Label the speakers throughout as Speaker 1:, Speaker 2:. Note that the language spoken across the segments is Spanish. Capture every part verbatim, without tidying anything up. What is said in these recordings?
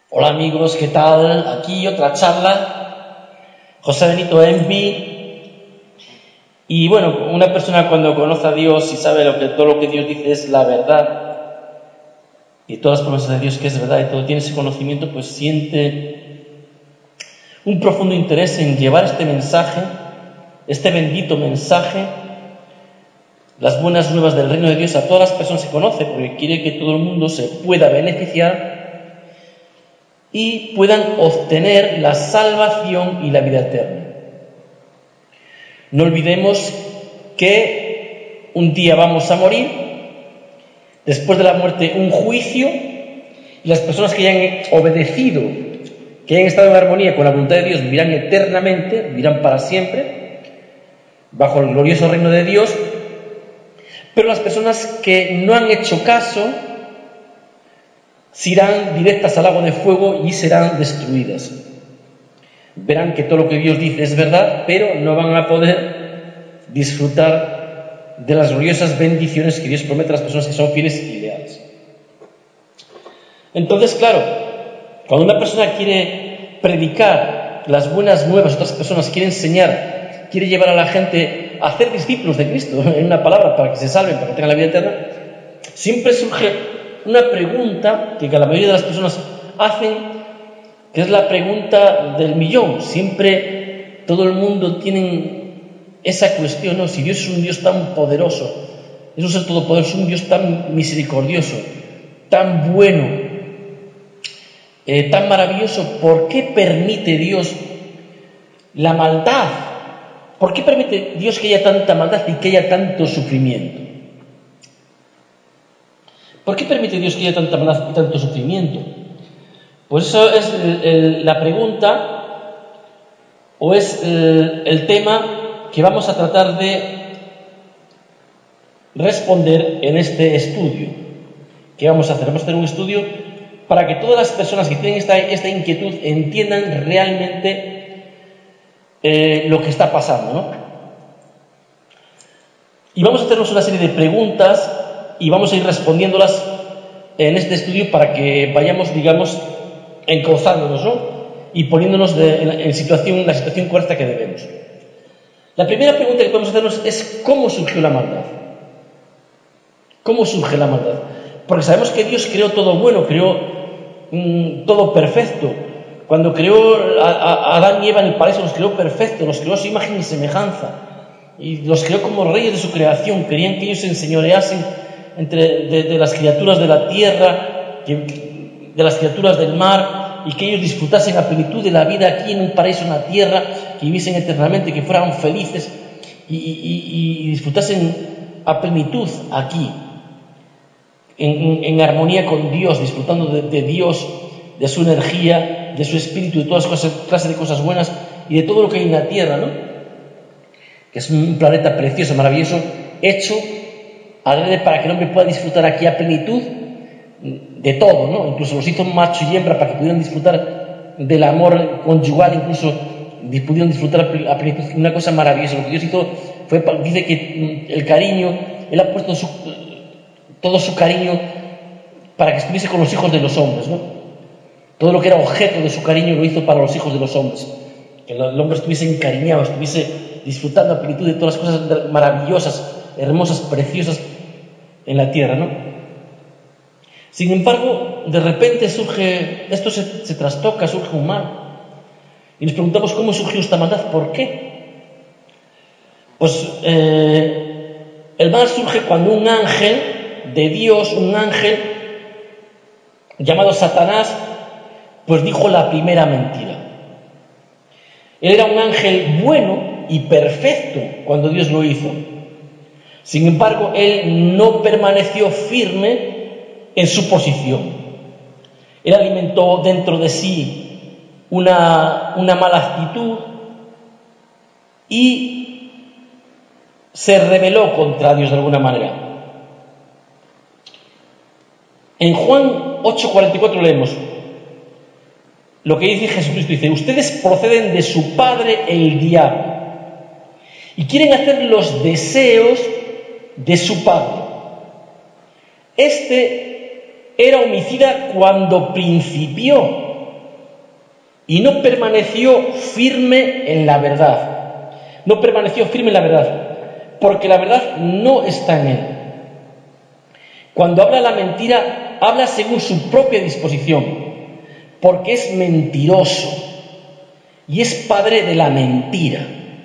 Speaker 1: Hola amigos, ¿qué tal? Aquí otra charla. José Benito Envi. Y bueno, una persona cuando conoce a Dios y sabe lo que, todo lo que Dios dice es la verdad, y todas las promesas de Dios que es verdad y todo tiene ese conocimiento, pues siente un profundo interés en llevar este mensaje, este bendito mensaje, las buenas nuevas del reino de Dios a todas las personas que conoce, porque quiere que todo el mundo se pueda beneficiar y puedan obtener la salvación y la vida eterna. No olvidemos que un día vamos a morir, después de la muerte un juicio, y las personas que hayan obedecido, que hayan estado en armonía con la voluntad de Dios, vivirán eternamente, vivirán para siempre, bajo el glorioso reino de Dios. Pero las personas que no han hecho caso se irán directas al lago de fuego y serán destruidas. Verán que todo lo que Dios dice es verdad, pero no van a poder disfrutar de las gloriosas bendiciones que Dios promete a las personas que son fieles y leales. Entonces, claro, cuando una persona quiere predicar las buenas nuevas a otras personas, quiere enseñar, quiere llevar a la gente a hacer discípulos de Cristo, en una palabra, para que se salven, para que tengan la vida eterna, siempre surge una pregunta que la mayoría de las personas hacen, que es la pregunta del millón. Siempre todo el mundo tiene esa cuestión, ¿no? Si Dios es un Dios tan poderoso, es un ser todopoderoso, un Dios tan misericordioso, tan bueno, eh, tan maravilloso, ¿por qué permite Dios la maldad? ¿Por qué permite Dios que haya tanta maldad y que haya tanto sufrimiento? ¿Por qué permite Dios que haya tanta maldad y tanto sufrimiento? Pues eso es el, el, la pregunta, o es el, el tema que vamos a tratar de responder en este estudio. ¿Qué vamos a hacer? Vamos a hacer un estudio para que todas las personas que tienen esta, esta inquietud entiendan realmente eh, lo que está pasando, ¿no? Y vamos a hacernos una serie de preguntas y vamos a ir respondiéndolas en este estudio para que vayamos, digamos, encauzándonos, ¿no? Y poniéndonos de, en, en situación, la situación correcta que debemos. La primera pregunta que podemos hacernos es ¿cómo surgió la maldad? ¿Cómo surge la maldad? Porque sabemos que Dios creó todo bueno, creó mmm, todo perfecto. Cuando creó a, a Adán y Eva en el paraíso, los creó perfectos, los creó a su imagen y semejanza. Y los creó como reyes de su creación. Querían que ellos se enseñoreasen entre de, de las criaturas de la tierra, que, de las criaturas del mar, y que ellos disfrutasen a plenitud de la vida aquí en un paraíso, en la tierra, que viviesen eternamente, que fueran felices y, y, y disfrutasen a plenitud aquí, en, en, en armonía con Dios, disfrutando de, de Dios, de su energía, de su espíritu, de todas cosas, clases de cosas buenas y de todo lo que hay en la tierra, ¿no? Que es un planeta precioso, maravilloso, hecho adrede para que el hombre pueda disfrutar aquí a plenitud de todo, ¿no? Incluso los hizo macho y hembra para que pudieran disfrutar del amor conyugal, incluso pudieron disfrutar a plenitud. Una cosa maravillosa. Lo que Dios hizo fue, dice que el cariño, Él ha puesto su, todo su cariño para que estuviese con los hijos de los hombres, ¿no? Todo lo que era objeto de su cariño lo hizo para los hijos de los hombres. Que el hombre estuviese encariñado, estuviese disfrutando a plenitud de todas las cosas maravillosas, hermosas, preciosas en la tierra, ¿no? Sin embargo, de repente surge, esto se, se trastoca, surge un mal. Y nos preguntamos cómo surgió esta maldad, ¿por qué? Pues eh, el mal surge cuando un ángel de Dios, un ángel llamado Satanás, pues dijo la primera mentira. Él era un ángel bueno y perfecto cuando Dios lo hizo. Sin embargo, él no permaneció firme en su posición. Él alimentó dentro de sí una, una mala actitud y se rebeló contra Dios de alguna manera. En Juan ocho cuarenta y cuatro leemos lo que dice Jesucristo, dice: ustedes proceden de su padre el diablo y quieren hacer los deseos de su padre. Este era homicida cuando principió, y no permaneció firme en la verdad. No permaneció firme en la verdad, porque la verdad no está en él. Cuando habla la mentira, habla según su propia disposición, porque es mentiroso y es padre de la mentira.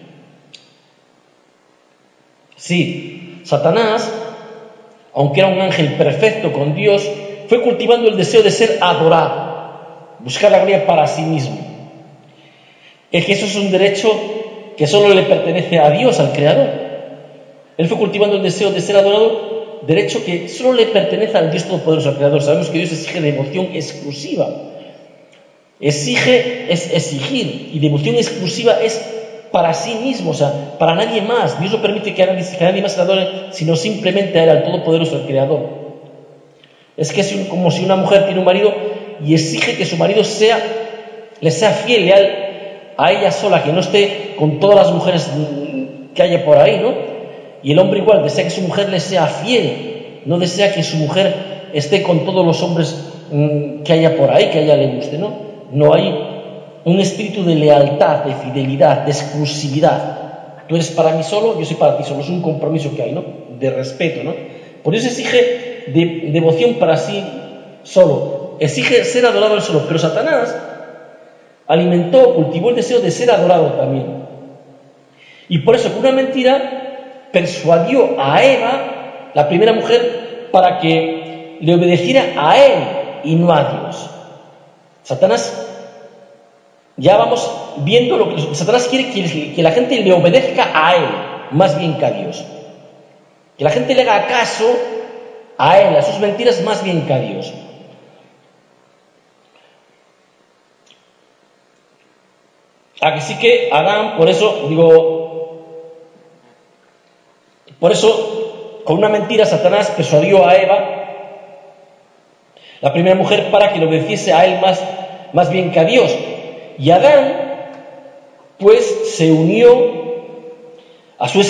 Speaker 1: Sí, Satanás, aunque era un ángel perfecto con Dios, fue cultivando el deseo de ser adorado, buscar la gloria para sí mismo. Es que eso es un derecho que solo le pertenece a Dios, al Creador. Él fue cultivando el deseo de ser adorado, derecho que solo le pertenece al Dios Todopoderoso, al Creador. Sabemos que Dios exige devoción exclusiva. Exige es exigir, y devoción exclusiva es para sí mismo, o sea, para nadie más. Dios no permite que a nadie, que a nadie más se adore, sino simplemente a Él, al Todopoderoso, al Creador. Es que es como si una mujer tiene un marido y exige que su marido sea, le sea fiel, leal a ella sola, que no esté con todas las mujeres que haya por ahí, ¿no? Y el hombre igual desea que su mujer le sea fiel, no desea que su mujer esté con todos los hombres mmm, que haya por ahí, que a ella le guste, ¿no? No hay un espíritu de lealtad, de fidelidad, de exclusividad. Tú eres para mí solo, yo soy para ti solo. Es un compromiso que hay, ¿no? De respeto, ¿no? Por eso exige de, devoción para sí solo. Exige ser adorado él solo. Pero Satanás alimentó, cultivó el deseo de ser adorado también. Y por eso, con una mentira, persuadió a Eva, la primera mujer, para que le obedeciera a él y no a Dios. Satanás, ya vamos viendo lo que Satanás quiere, que, que la gente le obedezca a él, más bien que a Dios. Que la gente le haga caso a él, a sus mentiras, más bien que a Dios. Así que Adán, por eso, digo, por eso, con una mentira, Satanás persuadió a Eva, la primera mujer, para que le obedeciese a él más, más bien que a Dios. Y Adán, pues, se unió a su